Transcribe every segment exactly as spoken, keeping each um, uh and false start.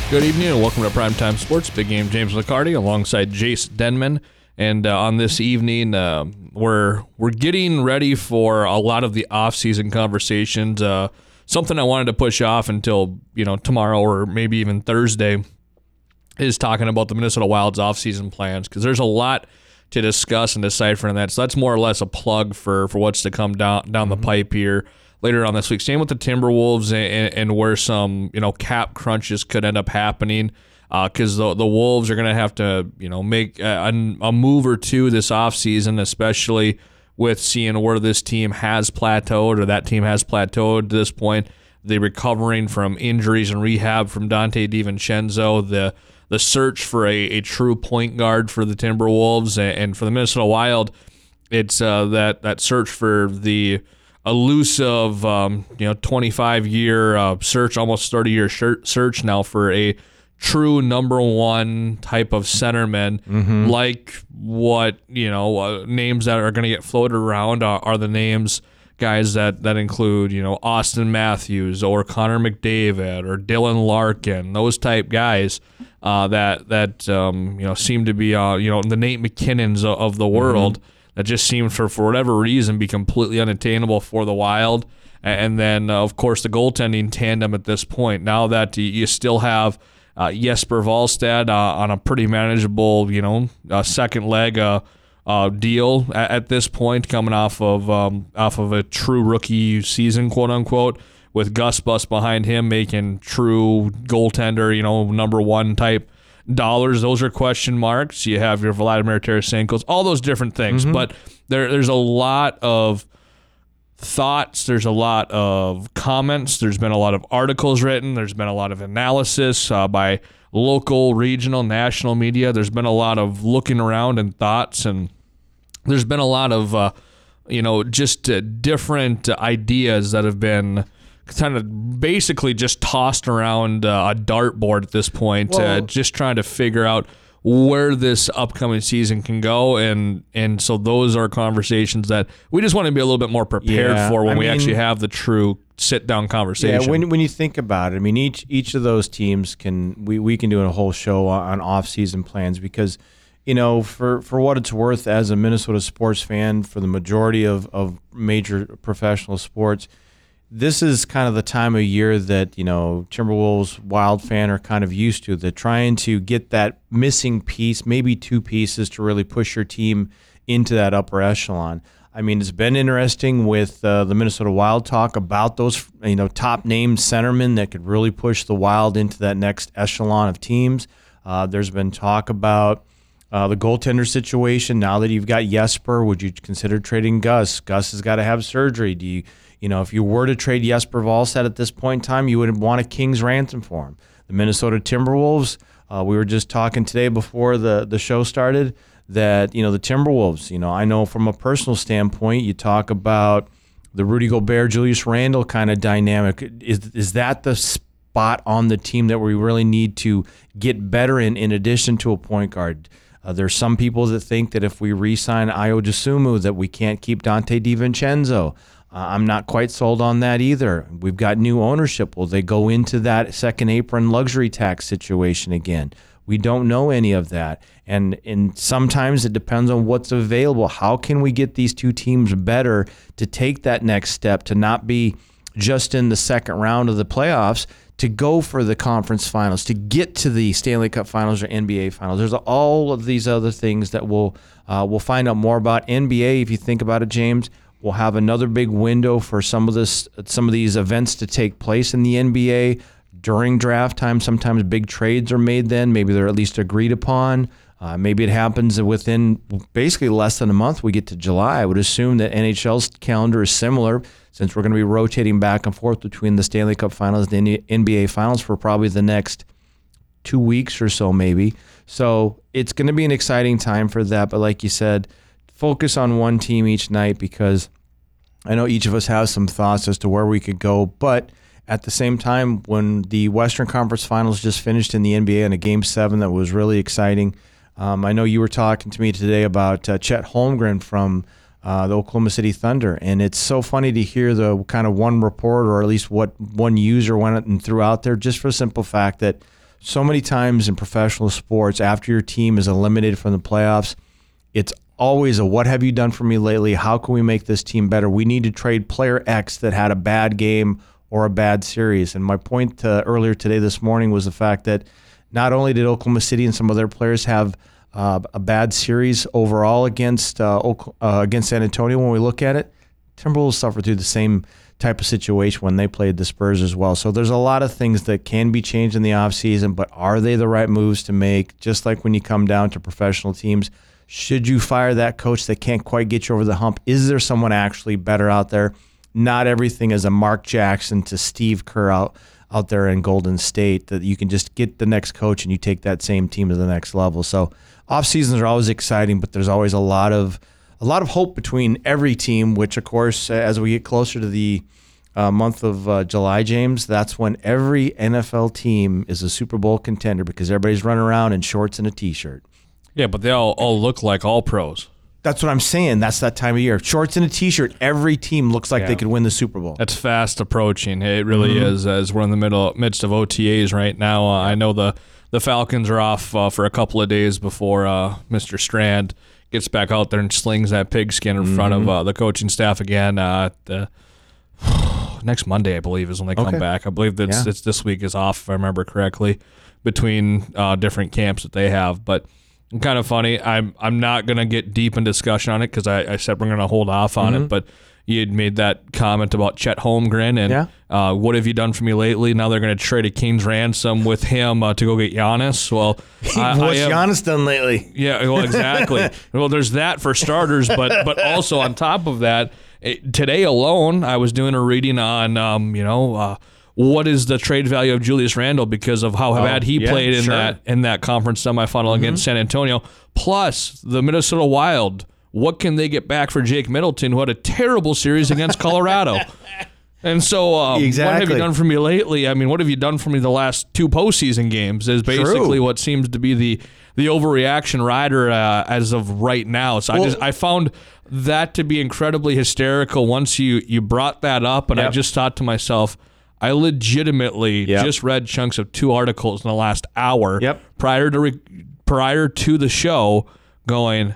Good evening and welcome to Primetime Sports. Big Game James McCarty alongside Jace Denman. And uh, on this evening, uh, we're we're getting ready for a lot of the off-season conversations. Uh, something I wanted to push off until you know tomorrow or maybe even Thursday is talking about the Minnesota Wild's off-season plans, because there's a lot to discuss and decipher in that. So that's more or less a plug for, for what's to come down down Mm-hmm. the pipe here later on this week. Same with the Timberwolves and, and where some you know cap crunches could end up happening, because uh, the the Wolves are going to have to you know make a, a move or two this offseason, especially with seeing where this team has plateaued or that team has plateaued to this point. They're recovering from injuries and rehab from Dante DiVincenzo. The the search for a, a true point guard for the Timberwolves and, and for the Minnesota Wild, it's uh, that that search for the elusive, um, you know, twenty-five year uh, search, almost thirty year search now for a true number one type of centerman, Mm-hmm. like what you know uh, names that are going to get floated around are, are the names guys that that include you know Austin Matthews or Connor McDavid or Dylan Larkin, those type guys uh, that that um, you know seem to be uh, you know the Nate McKinnons of, of the world. Mm-hmm. That just seemed for, for whatever reason be completely unattainable for the Wild. And then, uh, of course, the goaltending tandem at this point. Now that you still have uh, Jesper Wallstedt uh, on a pretty manageable, you know, uh, second leg uh, uh, deal at, at this point, coming off of um, off of a true rookie season, quote unquote, with Gus Bus behind him making true goaltender, you know, number one type dollars. Those are question marks. You have your Vladimir Tarasenko's, all those different things. Mm-hmm. But there, there's a lot of thoughts. There's a lot of comments. There's been a lot of articles written. There's been a lot of analysis uh, by local, regional, national media. There's been a lot of looking around and thoughts. And there's been a lot of, uh, you know, just uh, different ideas that have been kind of basically just tossed around uh, a dartboard at this point, well, uh, just trying to figure out where this upcoming season can go. And and so those are conversations that we just want to be a little bit more prepared yeah, for when I we mean, actually have the true sit-down conversation. Yeah, when when you think about it, I mean, each each of those teams can, we, we can do a whole show on off-season plans because, you know, for, for what it's worth as a Minnesota sports fan, for the majority of, of major professional sports, this is kind of the time of year that, you know, Timberwolves Wild fan are kind of used to. They're trying to get that missing piece, maybe two pieces, to really push your team into that upper echelon. I mean, it's been interesting with uh, the Minnesota Wild talk about those, you know, top named centermen that could really push the Wild into that next echelon of teams. Uh, there's been talk about uh, the goaltender situation. Now that you've got Jesper, would you consider trading Gus? Gus has got to have surgery. Do you You know, if you were to trade Jesper Wallstedt at this point in time, you would want a king's ransom for him. The Minnesota Timberwolves, uh, we were just talking today before the, the show started that, you know, the Timberwolves, you know, I know from a personal standpoint, you talk about the Rudy Gobert, Julius Randle kind of dynamic. Is is that the spot on the team that we really need to get better in, in addition to a point guard? Uh, there's some people that think that if we re-sign Ayo Dosunmu that we can't keep Dante DiVincenzo. Uh, I'm not quite sold on that either. We've got new ownership. Will they go into that second apron luxury tax situation again? We don't know any of that. And and sometimes it depends on what's available. How can we get these two teams better to take that next step, to not be just in the second round of the playoffs, to go for the conference finals, to get to the Stanley Cup finals or N B A finals? There's all of these other things that we'll, uh, we'll find out more about. N B A, if you think about it, James, we'll have another big window for some of this, some of these events to take place in the N B A during draft time. Sometimes big trades are made then. Maybe they're at least agreed upon. Uh, maybe it happens within basically less than a month. We get to July. I would assume that N H L's calendar is similar, since we're going to be rotating back and forth between the Stanley Cup Finals and the N B A Finals for probably the next two weeks or so maybe. So it's going to be an exciting time for that. But like you said, focus on one team each night, because I know each of us has some thoughts as to where we could go. But at the same time, when the Western Conference Finals just finished in the N B A in a Game seven that was really exciting, um, I know you were talking to me today about uh, Chet Holmgren from uh, the Oklahoma City Thunder. And it's so funny to hear the kind of one report, or at least what one user went and threw out there, just for the simple fact that so many times in professional sports, after your team is eliminated from the playoffs, it's always a what have you done for me lately? How can we make this team better? We need to trade player X that had a bad game or a bad series. And my point uh, earlier today, this morning, was the fact that not only did Oklahoma City and some of their players have uh, a bad series overall against uh, uh, against San Antonio, when we look at it, Timberwolves suffered through the same type of situation when they played the Spurs as well. So there's a lot of things that can be changed in the offseason, but are they the right moves to make? Just like when you come down to professional teams, should you fire that coach that can't quite get you over the hump? Is there someone actually better out there? Not everything is a Mark Jackson to Steve Kerr out, out there in Golden State, that you can just get the next coach and you take that same team to the next level. So off seasons are always exciting, but there's always a lot of a lot of hope between every team, which, of course, as we get closer to the uh, month of uh, July, James, that's when every N F L team is a Super Bowl contender because everybody's running around in shorts and a T-shirt. Yeah, but they all, all look like all pros. That's what I'm saying. That's that time of year. Shorts and a T-shirt. Every team looks like Yeah. they could win the Super Bowl. That's fast approaching. It really Mm-hmm. is, as we're in the middle midst of O T As right now. Uh, I know the, the Falcons are off uh, for a couple of days before uh, Mister Strand gets back out there and slings that pigskin in Mm-hmm. front of uh, the coaching staff again. Uh, the, next Monday, I believe, is when they come Okay. back. I believe that's Yeah. it's this week is off, if I remember correctly, between uh, different camps that they have. But kind of funny. I'm I'm not gonna get deep in discussion on it because I, I said we're gonna hold off on Mm-hmm. it. But you had made that comment about Chet Holmgren and Yeah. uh, what have you done for me lately? Now they're gonna trade a king's ransom with him uh, to go get Giannis. Well, I, What's I have- Giannis done lately? yeah, well, exactly. Well, there's that for starters, but but also on top of that, it, today alone, I was doing a reading on, um, you know, uh, what is the trade value of Julius Randle because of how bad he yeah, played in sure. that in that conference semifinal against San Antonio. Plus the Minnesota Wild. What can they get back for Jake Middleton, who had a terrible series against Colorado? And so, uh, what have Exactly. you done for me lately? I mean, what have you done for me the last two postseason games? Is basically True. what seems to be the the overreaction rider uh, as of right now. So I Well- just I found that to be incredibly hysterical once you you brought that up, and I Yep. just thought to myself, I legitimately Yep. just read chunks of two articles in the last hour Yep. prior to re- prior to the show, going,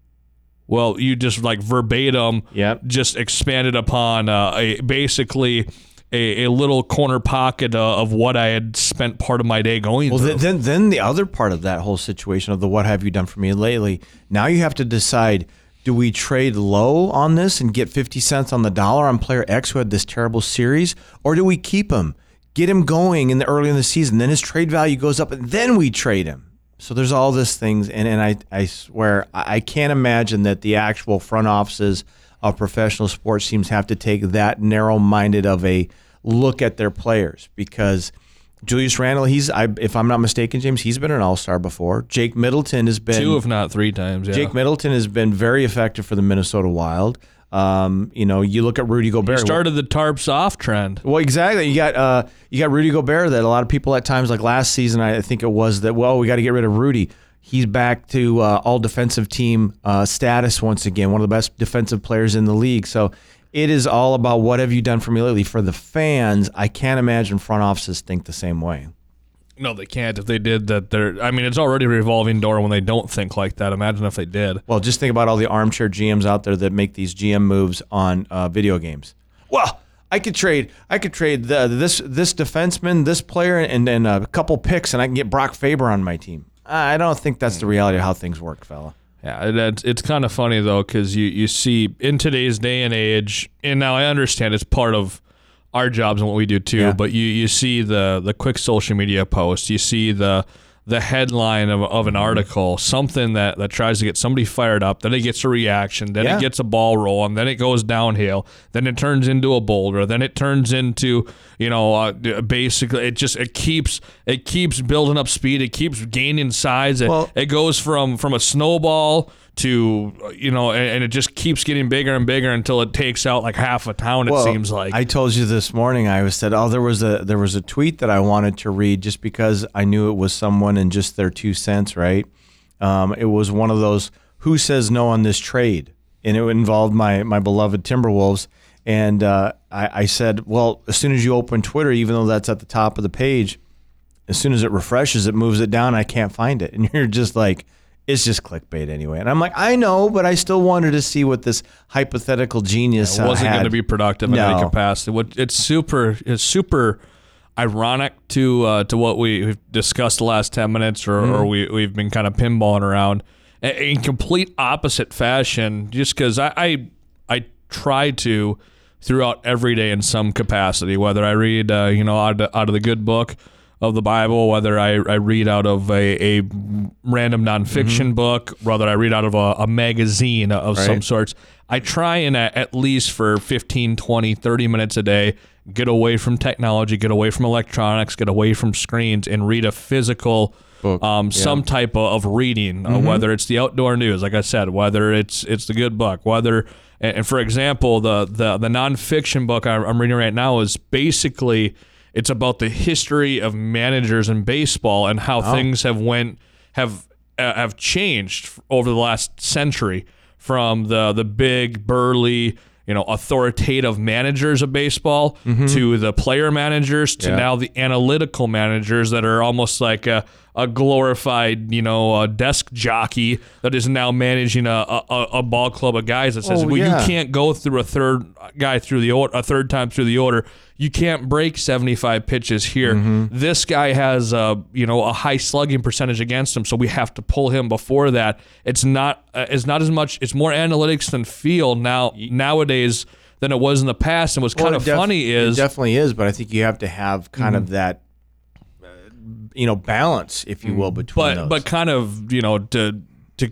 well, you just like verbatim Yep. just expanded upon uh, a basically a, a little corner pocket uh, of what I had spent part of my day going Well, through. th- then then the other part of that whole situation of the what have you done for me lately, now you have to decide, do we trade low on this and get fifty cents on the dollar on player X who had this terrible series, or do we keep him, get him going in the early in the season, then his trade value goes up, and then we trade him? So there's all these things, and, and I, I swear, I I can't imagine that the actual front offices of professional sports teams have to take that narrow-minded of a look at their players, because Julius Randle, he's, I, if I'm not mistaken, James, he's been an all-star before. Jake Middleton has been Two, if not three times. Yeah. Jake Middleton has been very effective for the Minnesota Wild. Um, you know, you look at Rudy Gobert. started the tarps off trend. Well, exactly. You got uh, you got Rudy Gobert that a lot of people at times, like last season, I think it was that, well, we got to get rid of Rudy. He's back to uh, all defensive team uh, status once again, one of the best defensive players in the league. So it is all about what have you done for me lately. For the fans, I can't imagine front offices think the same way. No, they can't. If they did that, they're. I mean, it's already a revolving door when they don't think like that. Imagine if they did. Well, just think about all the armchair G Ms out there that make these G M moves on uh, video games. Well, I could trade. I could trade the, this this defenseman, this player, and then a couple picks, and I can get Brock Faber on my team. I don't think that's the reality of how things work, fella. Yeah, it's, it's kind of funny, though, because you, you see in today's day and age, and now I understand it's part of our jobs and what we do too, Yeah. but you, you see the, the quick social media post, you see the the headline of, of an article, something that, that tries to get somebody fired up, then it gets a reaction, then Yeah. it gets a ball rolling, then it goes downhill, then it turns into a boulder, then it turns into, you know, uh, basically it just it keeps it keeps building up speed, it keeps gaining size, it, Well- it goes from from a snowball to, you know, and, and it just keeps getting bigger and bigger until it takes out like half a town, it Well, seems like. I told you this morning. I was said, oh, there was a there was a tweet that I wanted to read just because I knew it was someone and just their two cents. Right? Um, it was one of those who says no on this trade, and it involved my my beloved Timberwolves. And uh, I, I said, well, as soon as you open Twitter, even though that's at the top of the page, as soon as it refreshes, it moves it down. I can't find it. And you're just like, it's just clickbait anyway. And I'm like, I know, but I still wanted to see what this hypothetical genius yeah, it wasn't uh, going to be productive no. in any capacity. What it's super it's super ironic to uh, to what we, we've discussed the last ten minutes, or, mm. or we we've been kind of pinballing around in complete opposite fashion. Just because I, I I try to throughout every day in some capacity, whether I read uh, you know out of, out of the good book of the Bible, whether I, I read out of a, a random nonfiction mm-hmm. book, whether I read out of a, a magazine of right. some sorts. I try and at least for fifteen, twenty, thirty minutes a day, get away from technology, get away from electronics, get away from screens, and read a physical book, um, yeah. some type of reading, mm-hmm. uh, whether it's the outdoor news, like I said, whether it's it's the good book, whether, and for example, the, the, the nonfiction book I'm reading right now is basically, it's about the history of managers in baseball and how oh. things have went have uh, have changed over the last century, from the the big burly, you know, authoritative managers of baseball mm-hmm. to the player managers to yeah. now the analytical managers that are almost like a, a glorified, you know, a desk jockey that is now managing a, a, a ball club of guys that says, oh, well, yeah. you can't go through a third guy through the order, a third time through the order. You can't break seventy-five pitches here. Mm-hmm. This guy has a, you know, a high slugging percentage against him, so we have to pull him before that. It's not uh, it's not as much, it's more analytics than feel now nowadays than it was in the past. And what's well, kind of def- funny is it definitely is, but I think you have to have kind mm-hmm. of that uh, you know, balance, if you will, between but, those. But kind of, you know, to to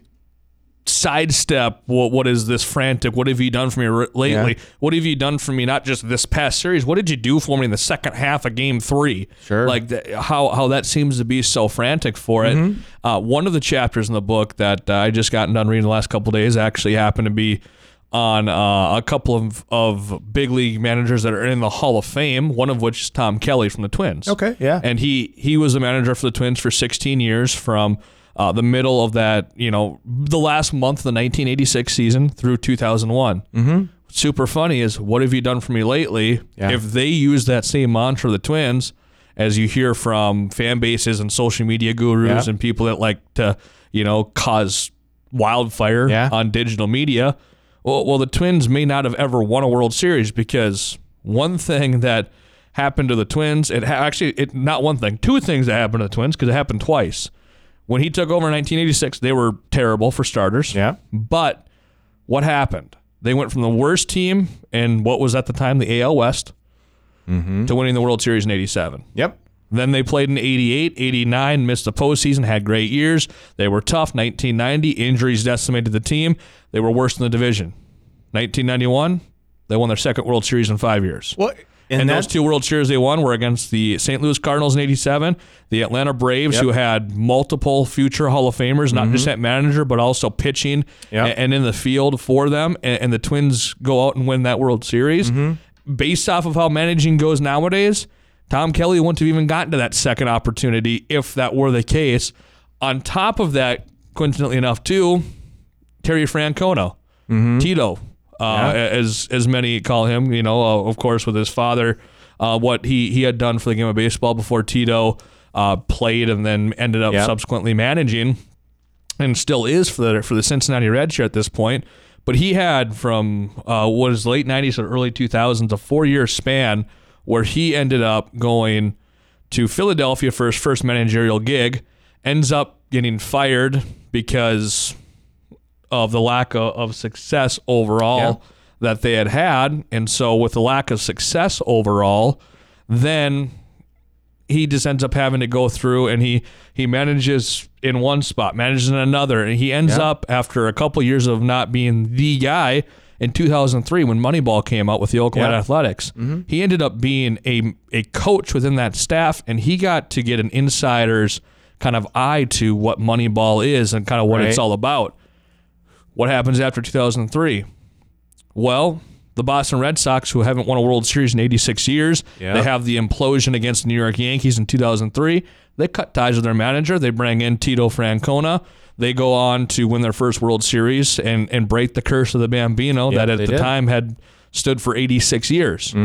sidestep what what is this frantic, what have you done for me lately? Yeah. What have you done for me, not just this past series, what did you do for me in the second half of game three? Sure. Like the, how, how that seems to be so frantic for it. Mm-hmm. Uh, one of the chapters in the book that uh, I just gotten done reading the last couple of days actually happened to be on uh, a couple of, of big league managers that are in the Hall of Fame, one of which is Tom Kelly from the Twins. Okay, yeah. And he, he was a manager for the Twins for sixteen years, from Uh, the middle of that, you know, the last month of the nineteen eighty-six season through two thousand one. Mm-hmm. Super funny is, what have you done for me lately? Yeah. If they use that same mantra of the Twins, as you hear from fan bases and social media gurus yeah. and people that like to, you know, cause wildfire yeah. on digital media, well, well, the Twins may not have ever won a World Series, because one thing that happened to the Twins, it ha- actually, it not one thing, two things that happened to the Twins, because it happened twice. When he took over in nineteen eighty-six, they were terrible for starters. Yeah. But what happened? They went from the worst team in what was at the time the A L West mm-hmm. to winning the World Series in eighty-seven. Yep. Then they played in eighty-eight, eighty-nine, missed the postseason, had great years. They were tough. nineteen ninety, injuries decimated the team. They were worst in the division. nineteen ninety-one, they won their second World Series in five years. What? And, and those two World Series they won were against the Saint Louis Cardinals in eighty-seven, the Atlanta Braves, yep. who had multiple future Hall of Famers, not mm-hmm. just at manager, but also pitching yep. and, and in the field for them. And, and the Twins go out and win that World Series. Mm-hmm. Based off of how managing goes nowadays, Tom Kelly wouldn't have even gotten to that second opportunity if that were the case. On top of that, coincidentally enough, too, Terry Francona, mm-hmm. Tito, Uh, yeah. as as many call him, you know, uh, of course, with his father, uh, what he, he had done for the game of baseball before Tito uh, played and then ended up yeah. subsequently managing, and still is for the for the Cincinnati Reds here at this point. But he had from uh, what is late nineties or early two thousands a four year span where he ended up going to Philadelphia for his first managerial gig, ends up getting fired because of the lack of, of success overall yeah. that they had had. And so with the lack of success overall, then he just ends up having to go through and he, he manages in one spot, manages in another. And he ends yeah. up, after a couple years of not being the guy, in two thousand three when Moneyball came out with the Oakland yeah. Athletics, mm-hmm. he ended up being a, a coach within that staff, and he got to get an insider's kind of eye to what Moneyball is and kind of what right. it's all about. What happens after two thousand three? Well, the Boston Red Sox, who haven't won a World Series in eighty-six years, yeah. they have the implosion against the New York Yankees in two thousand three. They cut ties with their manager. They bring in Tito Francona. They go on to win their first World Series and, and break the curse of the Bambino yep, that at the did. time had stood for eighty-six years. Mm-hmm.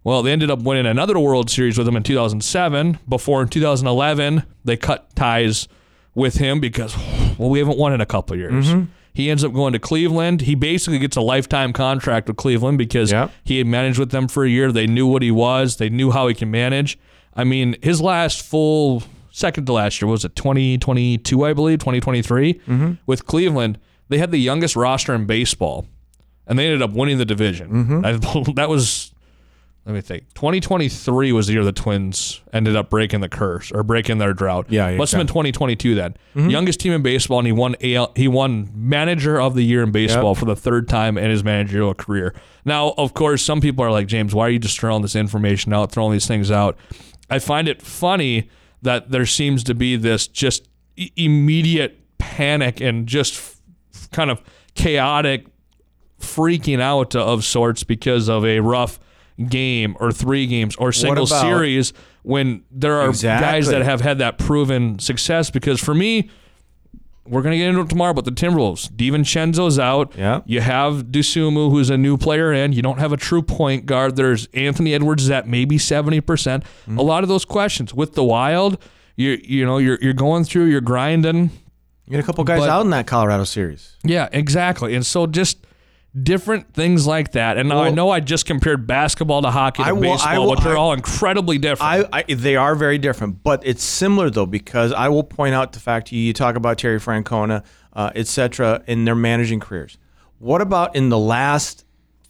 Well, they ended up winning another World Series with him in two thousand seven. Before in two thousand eleven, they cut ties with him because, well, we haven't won in a couple of years. Mm-hmm. He ends up going to Cleveland. He basically gets a lifetime contract with Cleveland because yep. he had managed with them for a year. They knew what he was. They knew how he can manage. I mean, his last full, second to last year, was it twenty twenty-two, I believe, twenty twenty-three, mm-hmm. with Cleveland. They had the youngest roster in baseball, and they ended up winning the division. Mm-hmm. I, that was... Let me think. twenty twenty-three was the year the Twins ended up breaking the curse or breaking their drought. Yeah, must exactly. have been twenty twenty-two then. Mm-hmm. Youngest team in baseball, and he won A L, he won Manager of the Year in baseball yep. for the third time in his managerial career. Now, of course, some people are like, James, why are you just throwing this information out, throwing these things out? I find it funny that there seems to be this just e- immediate panic and just f- kind of chaotic freaking out of sorts because of a rough game or three games or single about, series when there are exactly. guys that have had that proven success. Because for me, we're going to get into it tomorrow, but the Timberwolves, DiVincenzo's out. Yeah. You have Dosunmu, who's a new player in. You don't have a true point guard. There's Anthony Edwards at maybe seventy percent. Mm-hmm. A lot of those questions. With the Wild, you you know, you're you're going through, you're grinding. You get a couple guys but, out in that Colorado series. Yeah, exactly. And so just different things like that. And now well, I know I just compared basketball to hockey to I will, baseball, I will, but they're I, all incredibly different. I, I, they are very different, but it's similar, though, because I will point out the fact you, you talk about Terry Francona, uh, et cetera, in their managing careers. What about in the last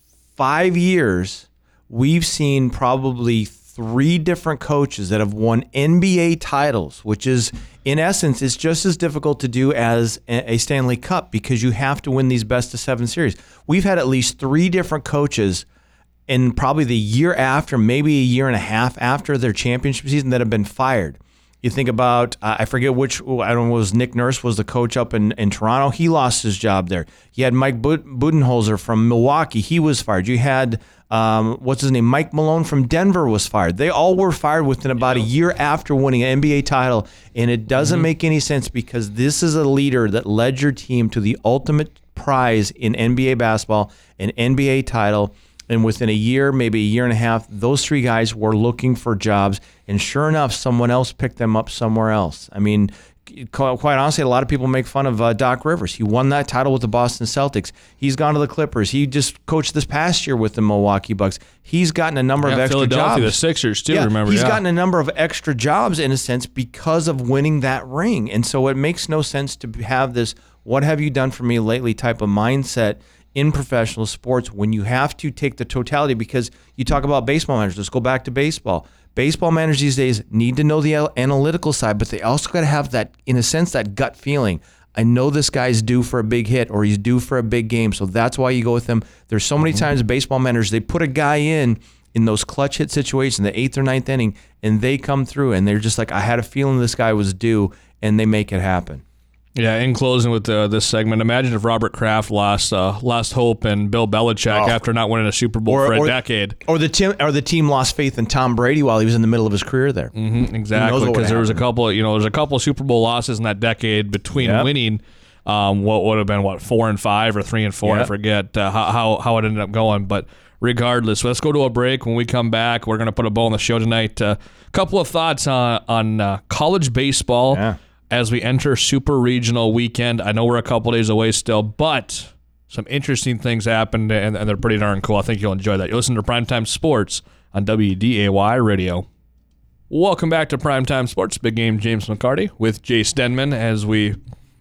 five years, we've seen probably three different coaches that have won N B A titles, which is, in essence, it's just as difficult to do as a Stanley Cup because you have to win these best of seven series. We've had at least three different coaches in probably the year after, maybe a year and a half after their championship season that have been fired. You think about, uh, I forget which, I don't know, was Nick Nurse was the coach up in, in Toronto. He lost his job there. You had Mike Budenholzer from Milwaukee. He was fired. You had, um, what's his name, Mike Malone from Denver was fired. They all were fired within about a year after winning an N B A title, and it doesn't mm-hmm. make any sense because this is a leader that led your team to the ultimate prize in N B A basketball, an N B A title. And within a year, maybe a year and a half, those three guys were looking for jobs. And sure enough, someone else picked them up somewhere else. I mean, quite honestly, a lot of people make fun of uh, Doc Rivers. He won that title with the Boston Celtics. He's gone to the Clippers. He just coached this past year with the Milwaukee Bucks. He's gotten a number yeah, of extra Philadelphia, jobs. The Sixers, too, yeah, remember. He's yeah. gotten a number of extra jobs, in a sense, because of winning that ring. And so it makes no sense to have this, what have you done for me lately type of mindset in professional sports when you have to take the totality, because you talk about baseball managers. Let's go back to baseball. Baseball managers these days need to know the analytical side, but they also got to have that, in a sense, that gut feeling. I know this guy's due for a big hit or he's due for a big game, so that's why you go with him. There's so many times baseball managers, they put a guy in in those clutch hit situations, the eighth or ninth inning, and they come through and they're just like, I had a feeling this guy was due, and they make it happen. Yeah, in closing with uh, this segment, imagine if Robert Kraft lost uh, lost hope in Bill Belichick oh. after not winning a Super Bowl or, for a or, decade. Or the team or the team lost faith in Tom Brady while he was in the middle of his career there. Mm-hmm, exactly, because there was a couple, of, you know, there's a couple of Super Bowl losses in that decade between yep. winning. Um, what would have been what four and five or three and four? Yep. I forget uh, how how it ended up going, but regardless, let's go to a break. When we come back, we're going to put a bow on the show tonight. A uh, couple of thoughts on on uh, college baseball. Yeah. As we enter Super Regional weekend. I know we're a couple days away still, but some interesting things happened, and, and they're pretty darn cool. I think you'll enjoy that. You listen to Primetime Sports on W D A Y Radio. Welcome back to Primetime Sports. Big Game James McCarty with Jay Stenman as we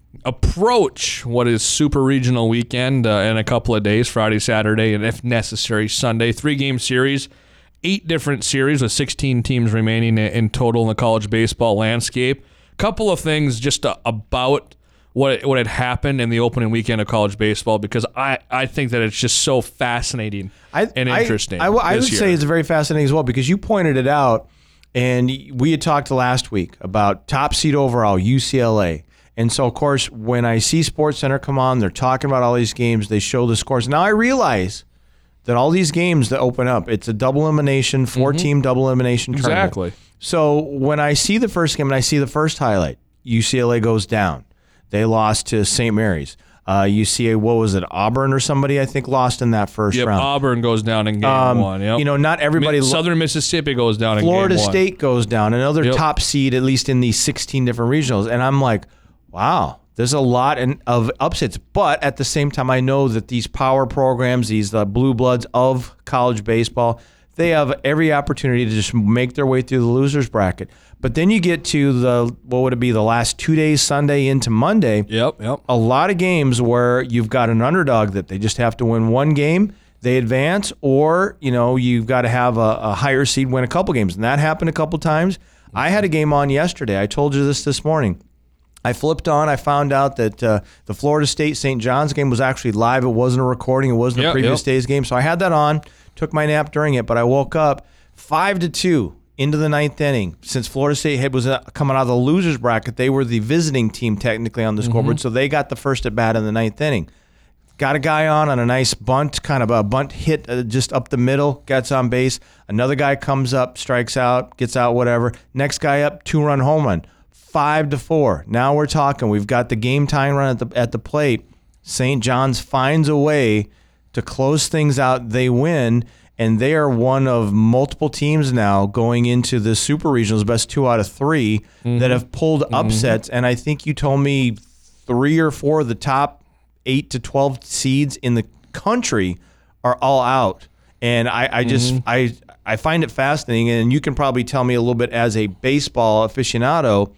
approach what is Super Regional weekend uh, in a couple of days, Friday, Saturday, and if necessary, Sunday. Three-game series, eight different series with sixteen teams remaining in total in the college baseball landscape. Couple of things just uh, about what what had happened in the opening weekend of college baseball, because I, I think that it's just so fascinating I, and interesting. I, I, I would year. say it's very fascinating as well, because you pointed it out, and we had talked last week about top seed overall, U C L A. And so, of course, when I see SportsCenter come on, they're talking about all these games, they show the scores. Now I realize that all these games that open up, it's a double elimination, four-team mm-hmm. double elimination tournament. Exactly. So when I see the first game and I see the first highlight, U C L A goes down. They lost to Saint Mary's. Uh, U C A, what was it, Auburn or somebody, I think, lost in that first Yep, round. Auburn goes down in game Um, one. Yep. You know, not everybody. Mi- Southern Mississippi goes down in game one. Florida State goes down, another Yep. top seed, at least in these sixteen different regionals. And I'm like, wow, there's a lot in, of upsets. But at the same time, I know that these power programs, these uh, blue bloods of college baseball, they have every opportunity to just make their way through the losers bracket. But then you get to the, what would it be, the last two days, Sunday into Monday. Yep, yep. A lot of games where you've got an underdog that they just have to win one game, they advance, or, you know, you've got to have a, a higher seed win a couple games. And that happened a couple times. I had a game on yesterday. I told you this this morning. I flipped on. I found out that uh, the Florida State Saint John's game was actually live. It wasn't a recording. It wasn't Yep, a previous yep. day's game. So I had that on, took my nap during it, but I woke up five to two into the ninth inning. Since Florida State had was uh, coming out of the losers bracket, they were the visiting team technically on the scoreboard, so they got the first at bat in the ninth inning. Got a guy on on a nice bunt, kind of a bunt hit uh, just up the middle, gets on base. Another guy comes up, strikes out, gets out, whatever. Next guy up, two-run home run. Five to four. Now we're talking. We've got the game tying run at the at the plate. Saint John's finds a way to close things out. They win, and they are one of multiple teams now going into the Super Regionals, best two out of three, mm-hmm. that have pulled upsets. Mm-hmm. And I think you told me three or four of the top eight to twelve seeds in the country are all out. And I, I just mm-hmm. I I find it fascinating. And you can probably tell me a little bit as a baseball aficionado.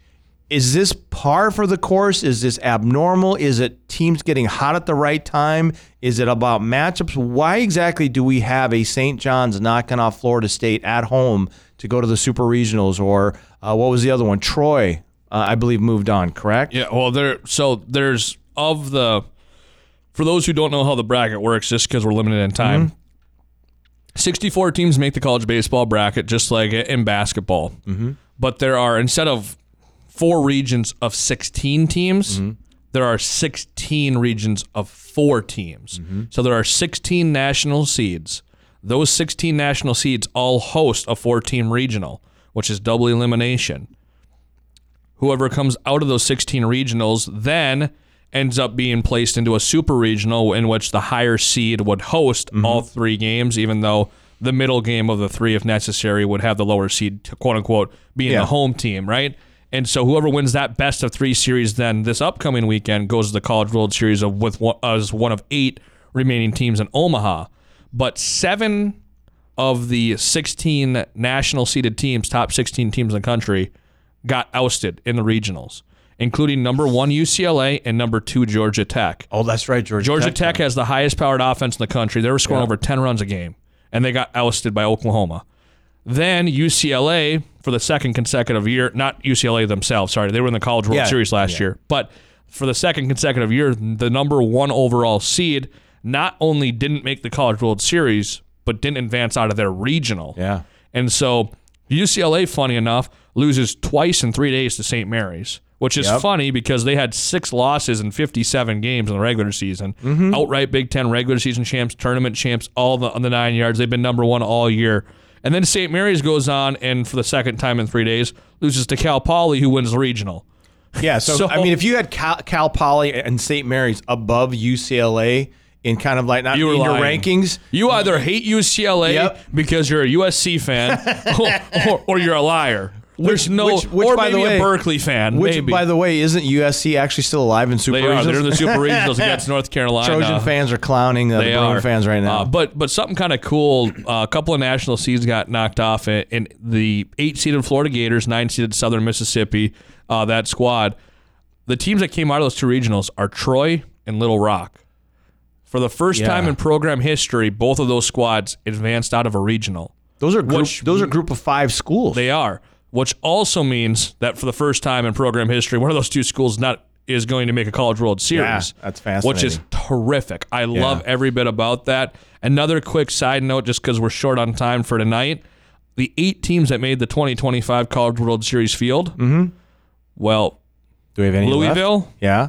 Is this par for the course? Is this abnormal? Is it teams getting hot at the right time? Is it about matchups? Why exactly do we have a Saint John's knocking off Florida State at home to go to the Super Regionals? Or uh, what was the other one? Troy, uh, I believe, moved on, correct? Yeah, well, there. so there's, of the, for those who don't know how the bracket works, just because we're limited in time, mm-hmm. sixty-four teams make the college baseball bracket, just like in basketball. Mm-hmm. But there are, instead of four regions of sixteen teams, mm-hmm. there are sixteen regions of four teams. Mm-hmm. So there are sixteen national seeds. Those sixteen national seeds all host a four-team regional, which is double elimination. Whoever comes out of those sixteen regionals then ends up being placed into a super regional in which the higher seed would host mm-hmm. all three games, even though the middle game of the three, if necessary, would have the lower seed, to quote-unquote, being yeah. the home team, right? And so whoever wins that best of three series then this upcoming weekend goes to the College World Series of with one, as one of eight remaining teams in Omaha. But seven of the sixteen national seeded teams, top sixteen teams in the country, got ousted in the regionals, including number one U C L A and number two Georgia Tech. Oh, that's right, Georgia, Georgia Tech. Tech has the highest powered offense in the country. They were scoring yeah. over ten runs a game, and they got ousted by Oklahoma. Then U C L A, for the second consecutive year, not U C L A themselves, sorry, they were in the College World yeah, Series last yeah. year, but for the second consecutive year, the number one overall seed not only didn't make the College World Series, but didn't advance out of their regional. Yeah. And so U C L A, funny enough, loses twice in three days to Saint Mary's, which is yep. funny because they had six losses in fifty-seven games in the regular season. Mm-hmm. Outright Big Ten regular season champs, tournament champs, all the, on the nine yards. They've been number one all year. And then Saint Mary's goes on and for the second time in three days loses to Cal Poly, who wins the regional. Yeah, so, so I mean, if you had Cal, Cal Poly and Saint Mary's above U C L A in kind of like not you in lying. your rankings, you either hate U C L A yep. because you're a U S C fan, or, or, or you're a liar. There's which, no, which, which, or by maybe the way, a Berkeley fan. Which, maybe. by the way, isn't U S C actually still alive in Super They Regionals? are. They're in the Super Regionals against North Carolina. Trojan fans are clowning uh, the Bruin fans right now. Uh, but but something kind of cool. Uh, a couple of national seeds got knocked off in, in the eight-seeded Florida Gators, nine-seeded Southern Mississippi. Uh, that squad. The teams that came out of those two regionals are Troy and Little Rock. For the first yeah. time in program history, both of those squads advanced out of a regional. Those are group, which, those are group of five schools. They are. Which also means that for the first time in program history, one of those two schools not is going to make a College World Series. Yeah, that's fascinating. Which is terrific. I yeah. love every bit about that. Another quick side note, just because we're short on time for tonight, the eight teams that made the twenty twenty-five College World Series field, mm-hmm. well, do we have any Louisville, left? Yeah,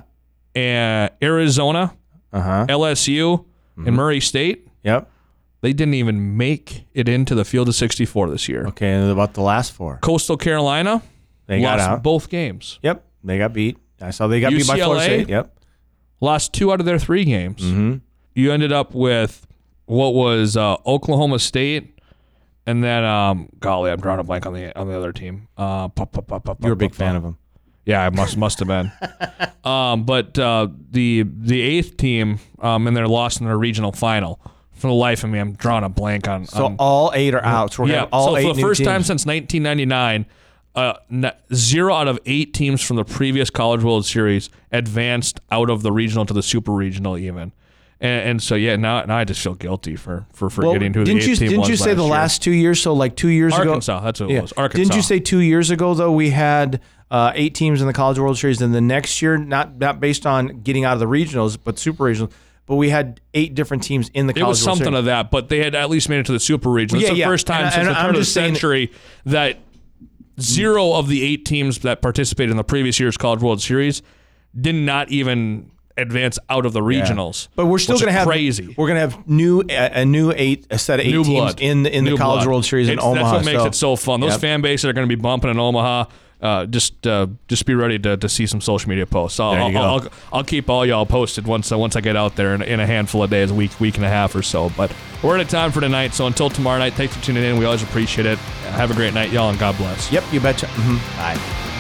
and Arizona, uh-huh. L S U, mm-hmm. and Murray State. Yep. They didn't even make it into the field of sixty-four this year. Okay, and about the last four. Coastal Carolina, they got lost out. both games. Yep, they got beat. I saw they got U C L A, beat by Florida State. Yep. lost two out of their three games. Mm-hmm. You ended up with what was uh, Oklahoma State, and then um, golly, I'm drawing a blank on the on the other team. Uh, pop, pop, pop, pop, You're a big pop, fan pop. of them. Yeah, I must must have been. um, but uh, the the eighth team, um, and they're lost in their regional final. For the life of me, I'm drawing a blank on. So on, all eight are out. So we're yeah. gonna have all so eight for the new first teams. time since nineteen ninety-nine, uh, n- zero out of eight teams from the previous College World Series advanced out of the regional to the super regional even. And, and so yeah, now now I just feel guilty for for forgetting well, who the didn't eighth you, team Didn't was you say last the year. last two years? So like two years ago, Arkansas, that's what it yeah. was. Arkansas. Didn't you say two years ago though we had uh, eight teams in the College World Series, and the next year, not not based on getting out of the regionals, but super regionals, but we had eight different teams in the College It was World something Series. of that, but they had at least made it to the super regional. Yeah, It's the yeah. first time And- since and the I'm turn of the just saying- century that zero of the eight teams that participated in the previous year's College World Series did not even advance out of the regionals. But we're still which going to is have crazy. We're going to have new a, a new eight a set of eight New teams blood in in New the College blood. World Series in It's- Omaha. That's what makes so, it so fun. Those Yep. fan bases are going to be bumping in Omaha. Uh, just uh, just be ready to, to see some social media posts. I'll, There you I'll, go. I'll, I'll keep all y'all posted once uh, once I get out there in, in a handful of days, a week, week and a half or so. But we're out of time for tonight. So until tomorrow night, thanks for tuning in. We always appreciate it. Have a great night, y'all, and God bless. Yep, you betcha. Mm-hmm. Bye.